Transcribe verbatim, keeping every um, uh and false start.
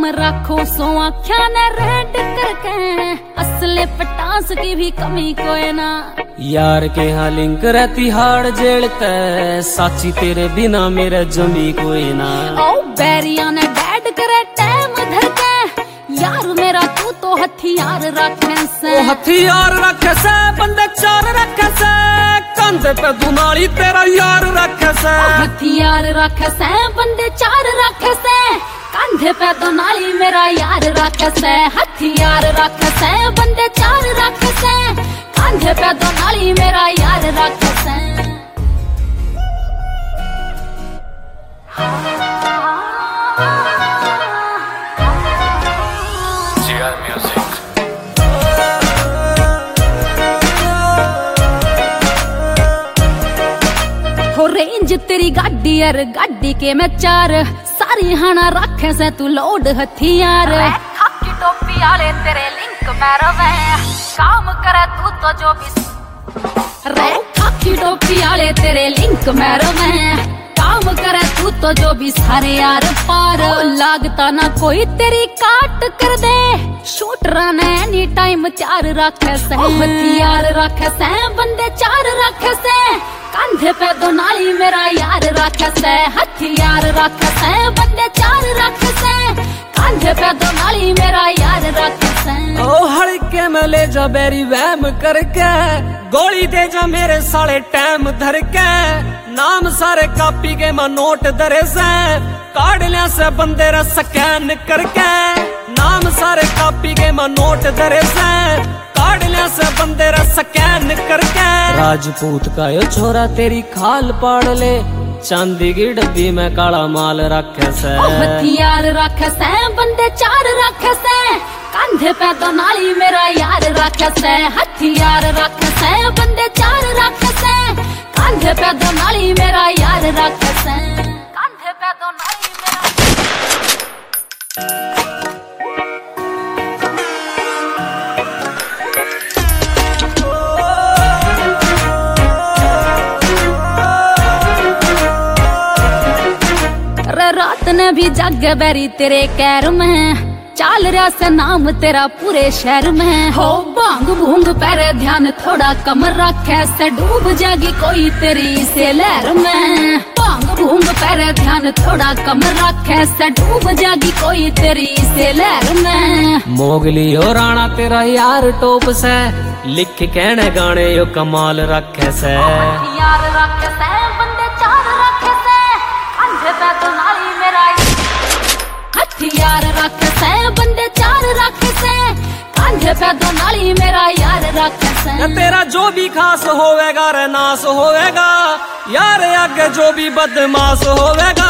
काम रखो सो आख्या ने रेड करके, असले पटास की भी कमी कोई ना। यार के हाँ लिंक रहती हाड़ जेलते, साची तेरे बिना मेरे जमी कोई ना। ओ बैरिया ने बैड करे टाइम धर के, यार मेरा तू तो हथियार रखे से। ओ हथियार रखे से बंदे चार रखे से, कंधे पे दुनाली तेरा यार रखे से। हथियार रखे से बंदे चार रखे से, कंधे पे दुनाली मेरा यार रखे से। हथियार रखे से बंदे चार रखे से, कंधे पे दुनाली मेरा यार रखे से। हो रेंज तेरी गाड़ी यार गाड़ी के मैं चार, सारी हाना रखे से तू लोड हथियार। खाकी टोपी आले तेरे लिंक में रवे, काम करे तू तो जो भी। रे खाकी टोपी आले तेरे लिंक में रवे, काम करे तू तो जो भी सारे यार पार। लागता ना कोई तेरी काट कर दे, शूटर ने एनी टाइम चार रखे से। हथियार रखे से बंदे चार रखे से, कंधे पे दुनाली मेरा यार रखे से। हथियार रखे से बंदे चार रखे से, कंधे पे दुनाली मेरा यार रखे से। ओ हड़के में ले जा बेरी वैम करके, गोली दे जा मेरे साले टाइम धर के। नाम सारे कापी के मैं नोट दरे से, कार्ड लिया से बंदे रा स्कैन करके। नाम सारे कापी के मैं नोट दरे से, कार्ड लिया से बंदे रा स्कैन करके। राजपूत का यो छोरा तेरी खाल पाड़ ले, चांदी की डब्बी में काला माल रखे से। हथियार रखे से बंदे चार रखे से, कंधे पे दुनाली मेरा यार रखे से। हथियार रखे से बंदे चार रखे से, कंधे पे दुनाली मेरा यार रखे से। कंधे पे दुनाली मेरा रात ने भी जग बैरी तेरे कैर में, चाल रहा से नाम तेरा पूरे शहर में। हो बांग भूंग पैरे ध्यान थोड़ा कम रखे से, डूब जागी कोई तेरी से लहर में। बांग भूंग पैरे ध्यान थोड़ा कम रखे से, डूब जागी कोई तेरी से लहर में। मोगली हो राणा तेरा यार टोप से, लिख कहने गाने यो कमाल रखे से। यार रखे से बंदे चार रखे से, कंधे पे दुनाली मेरा। हथियार रखे से बंदे चार रखे से, कंधे पे दुनाली मेरा यार रखे से। तेरा जो भी खास होवेगा रे नास होवेगा, यार आगे जो भी बदमाश होवेगा।